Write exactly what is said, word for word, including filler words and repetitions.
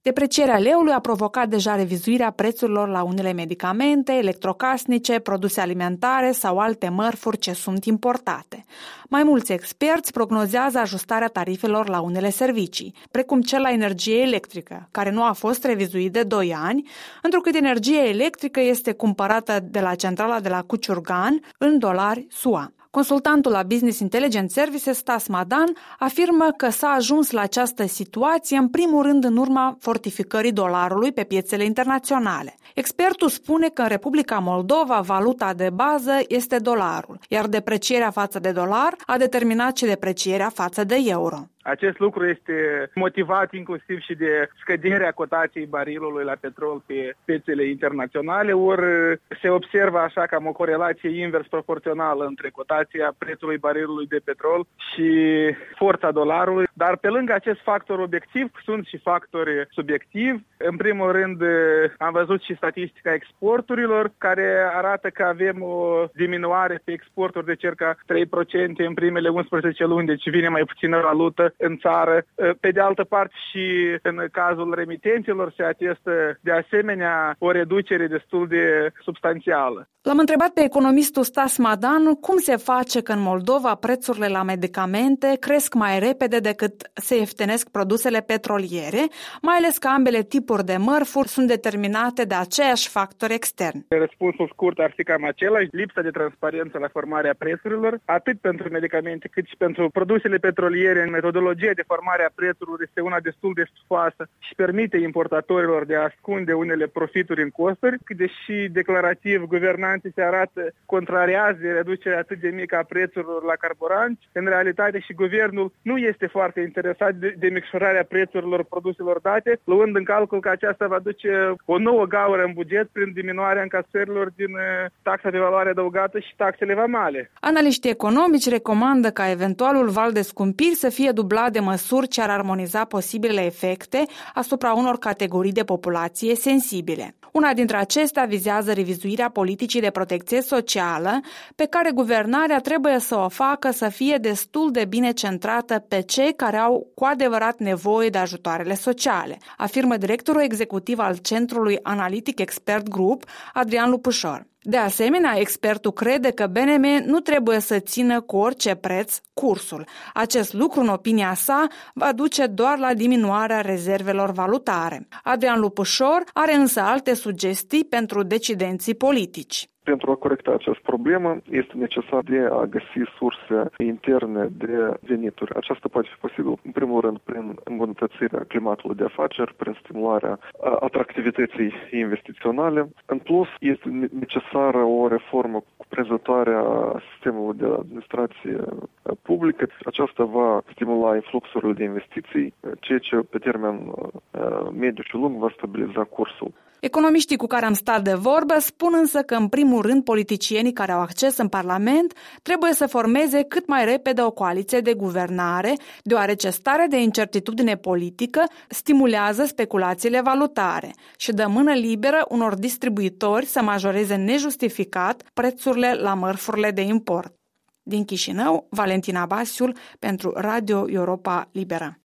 Deprecierea leului a provocat deja revizuirea prețurilor la unele medicamente, electrocasnice, produse alimentare sau alte mărfuri ce sunt importate. Mai mulți experți prognozează ajustarea tarifelor la unele servicii, precum cel la energie electrică, care nu a fost revizuit de doi ani, întrucât energia electrică este cumpărată de la centrala de la Cuciurgan în dolari S U A. Consultantul la Business Intelligence Services, Stas Madan, afirmă că s-a ajuns la această situație în primul rând în urma fortificării dolarului pe piețele internaționale. Expertul spune că în Republica Moldova valuta de bază este dolarul, iar deprecierea față de dolar a determinat și deprecierea față de euro. Acest lucru este motivat inclusiv și de scăderea cotației barilului la petrol pe piețele internaționale, ori se observă așa cam o corelație invers proporțională între cotația prețului barilului de petrol și forța dolarului. Dar pe lângă acest factor obiectiv sunt și factori subiectivi. În primul rând am văzut și statistica exporturilor, care arată că avem o diminuare pe exporturi de circa trei la sută în primele unsprezece luni, deci vine mai puțină valută în țară. Pe de altă parte și în cazul remitenților se atestă de asemenea o reducere destul de substanțială. L-am întrebat pe economistul Stas Madan cum se face că în Moldova prețurile la medicamente cresc mai repede decât se ieftinesc produsele petroliere, mai ales că ambele tipuri de mărfuri sunt determinate de aceiași factori externi. Răspunsul scurt ar fi cam același: lipsa de transparență la formarea prețurilor, atât pentru medicamente cât și pentru produsele petroliere. În metodologia de formare a prețurilor este una destul de stufoasă și permite importatorilor de a ascunde unele profituri în costuri, deși declarativ guvernanții se arată contrariați de reducerea atât de mică a prețurilor la carburanți. În realitate și guvernul nu este foarte interesat de, de micșorarea prețurilor produselor date, luând în calcul că aceasta va duce o nouă gaură în buget prin diminuarea încasărilor din taxa de valoare adăugată și taxele vamale. Analiștii economici recomandă ca eventualul val de scumpiri să fie dublat de măsuri ce ar armoniza posibilele efecte asupra unor categorii de populație sensibile. Una dintre acestea vizează revizuirea politicii de protecție socială, pe care guvernarea trebuie să o facă să fie destul de bine centrată pe cei care au cu adevărat nevoie de ajutoarele sociale, afirmă directorul executiv al Centrului Analytic Expert Group, Adrian Lupușor. De asemenea, expertul crede că B N M nu trebuie să țină cu orice preț cursul. Acest lucru, în opinia sa, va duce doar la diminuarea rezervelor valutare. Adrian Lupușor are însă alte sugestii pentru decidenții politici. Pentru a corecta această problemă, este necesar de a găsi surse interne de venituri. Aceasta poate fi posibil, în primul rând, prin îmbunătățirea climatului de afaceri, prin stimularea atractivității investiționale. În plus, este necesară o reformă cuprinzătoare a sistemului de administrație publică. Aceasta va stimula influxurile de investiții, ceea ce pe termen mediu și lung va stabiliza cursul. Economiștii cu care am stat de vorbă spun însă că, în primul rând, politicienii care au acces în Parlament trebuie să formeze cât mai repede o coaliție de guvernare, deoarece starea de incertitudine politică stimulează speculațiile valutare și dă mână liberă unor distribuitori să majoreze nejustificat prețurile la mărfurile de import. Din Chișinău, Valentina Basiul pentru Radio Europa Liberă.